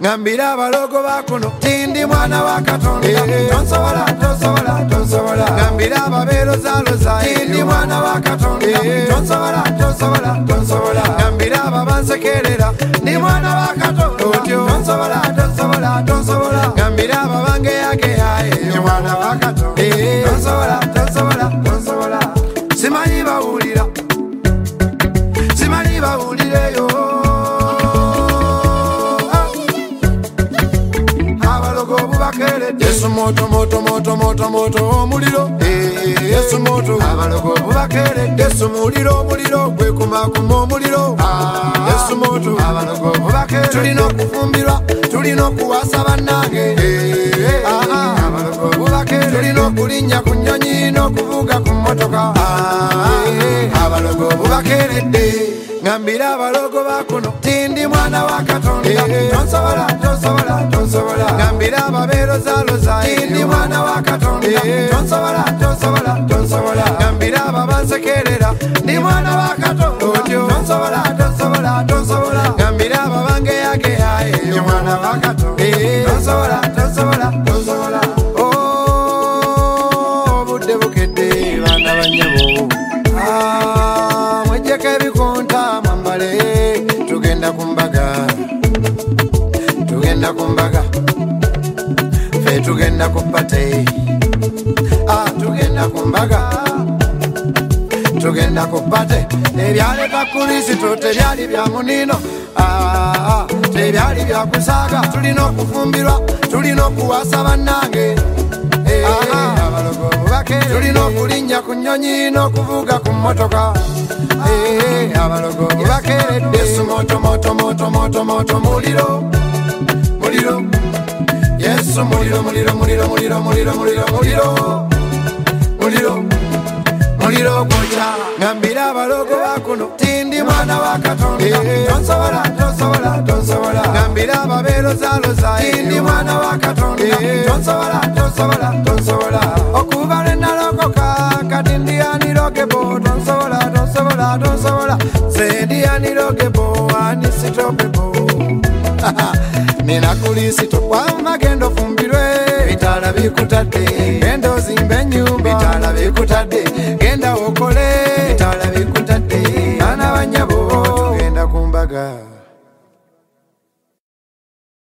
ngambira abalogo bakuno tindi mwana wa Katonda tonsobola tonsobola tonsobola ngambira ababeerozaaloza tindi mwana wa Katonda tonsobola tonsobola tonsobola ngambira ababansekerera ndi mwana wa Katonda tonsobola tonsobola tonsobola ngambira ababangeyageyaye ndi mwana wa Katonda tonsobola tonsobola tonsobola simanyi bawulira simanyi bawulireyo Yesu moto moto moto moto moto omuliro Yesu moto abalogo bubakere Yesu muliro muliro gwe kumakuma omuliro Yesu moto abalogo bubakere tulina okufumbirwa tulina okuwasa bannange abalogo bubakere tulina okulinnya ku nnyonyi n'okuvuga ku mmotoka abalogo bubakeredde ngambira abalogo bakuno tindi mwana wa Katonda tonsobola tonsobola tonsobola ngambira ababeerozaaloza tindi mwana wa Katonda tonsobola tonsobola tonsobola ngambira ababansekerera ndi mwana wa Katonda tonsobola tonsobola tonsobola ngambira ababangeyageyaye ndi mwana wa Katonda tonsobola tonsobola tonsobola obudde bukedde baana bannyabo mwejjeko ebikonta mwambale tugenda ku mbaga fe tugenda ku pate tugenda ku mbaga tugenda ku pate ebyaleka Kristo tebyali bya munino tebyali bya kusaaga tulina okufumbirwa tulina okuwasa bannange abalogo bubake tulina okulinnya ku nnyonyi n'okuvuga ku mmotoka abalogo bubakeredde Yesu moto moto moto moto moto muliro muliro Yesu muliro muliro muliro muliro muliro muliro muliro muliro muliro gocha ngambira abalogo bakuno tindi mwana wa Katonda tonsobola tonsobola tonsobola ngambira ababeerozaaloza tindi mwana wa Katonda tonsobola tonsobola tonsobola okuva lwe nalokoka kati ndiyanirogebo tonsobola tonsobola tonsobola sendiyanirogebo anisitopebo nina Kristo kwama gendo fumbirwe bitala bikutadde genda ozimbe ennyumba bitala bikutadde genda okole bitala bikutadde baana bannyabo tugenda ku mbaga